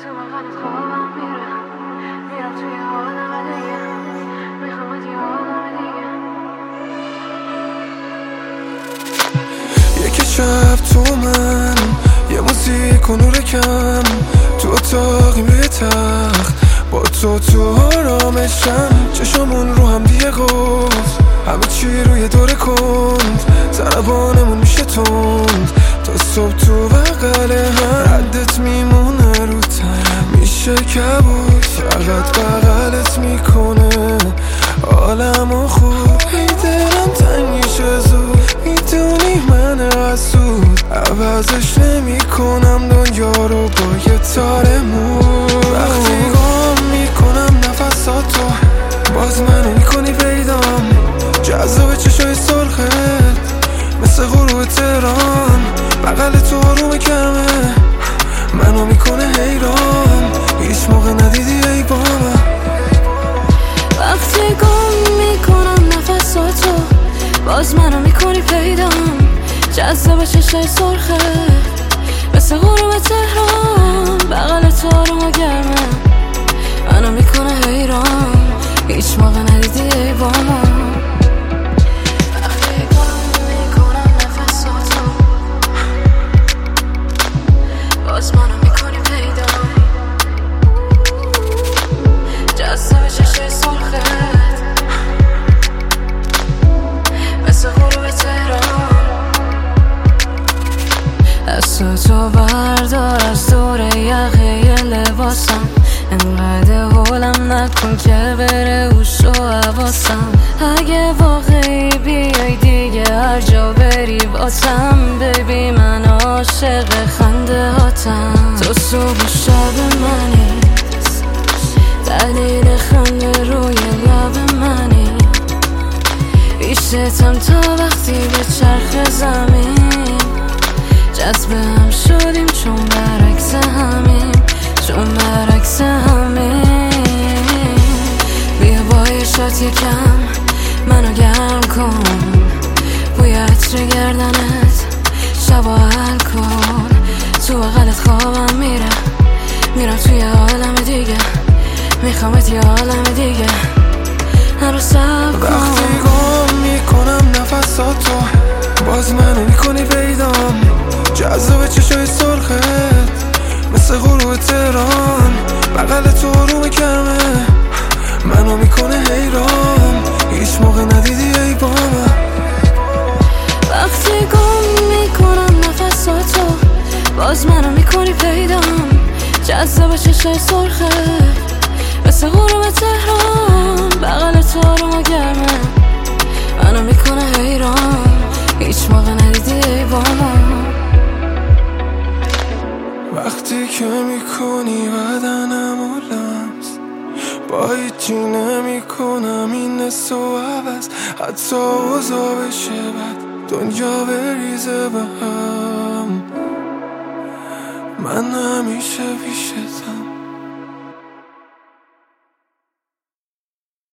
تو بغلت خوابم میره، میرم توی عالم دیگه، میخوام یه عالم دیگه. یکی شب تو من یه موزیک و نور کم تو اتاقیم روی تخت با تو آرامشم، چشمون رو هم دیگه گفت همه چی روی دور کند، ضربانمون میشه تند تا صبح تو بغل هم، ردت میمونه رو تنم میشه کبوت، فقط بغلت میکنه عالمو خوب، ای دلم تنگ میشه زود، میدونی من حسود، عوضش نمی کنم دنیا رو با یه تار مو، وقتی گم میکنم نفساتو باز منو میکنی پیدام، جذاب چشای سرخت مثل غروب تهران، بغل تو آروم کمه منو میکنه حیران، هیچ موقع ندیدی ای بابا. وقتی گم میکنم نفساتو باز منو میکنی پیدام، جذاب چشای سرخت مثل غروب تهران، بغل تو آروم و گرمه منو میکنه حیران، هیچ موقع ندیدی ای بابا. وقتی گم میکنم نفساتو باز منو میکنی پیدام، جذاب چشای سرخت مثل غروب تهران، دست تو بردار از دور یقه لباسم، انقدر هولم نکن که بره هوش و حواسم، اگه واقعی بیای دیگه هر جا بری باتم، بیبی من عاشق خنده هاتم، تو صبح و شب منی، دلیل خنده روی لب منی، پیشتم تا وقتی به چرخ زمین، جذب هم شدیم چون برعکس همیم، چون برعکس همیم، بیا با یه شات یکم منو گرم کن، بوی عطر گردنت شبا حل کن، تو بغلت خوابم میره، میرم توی عالم دیگه، میخوامت یه عالم دیگه، هر رو سب کن. وقتی گم میکنم نفساتو باز منو میکنی پیدام، جذاب چشای سرخت مثل غروب تهران، بغل تو آروم کمه منو میکنه حیران، هیچ موقع ندیدی ای بابا. وقتی گم میکنم نفساتو باز منو میکنی پیدام، جذاب چشای سرخت مثل غروب تهران، بغل تو آروم و گرمه منو میکنه حیران، هیچ موقع ندیدی ای بابا. وقتی که میکنی بدنم و لمس با هیچی نمیکنم این حس و عوض، حتی اوضاع بشه بد دنیا بریزه به هم، من همیشه پیشتم.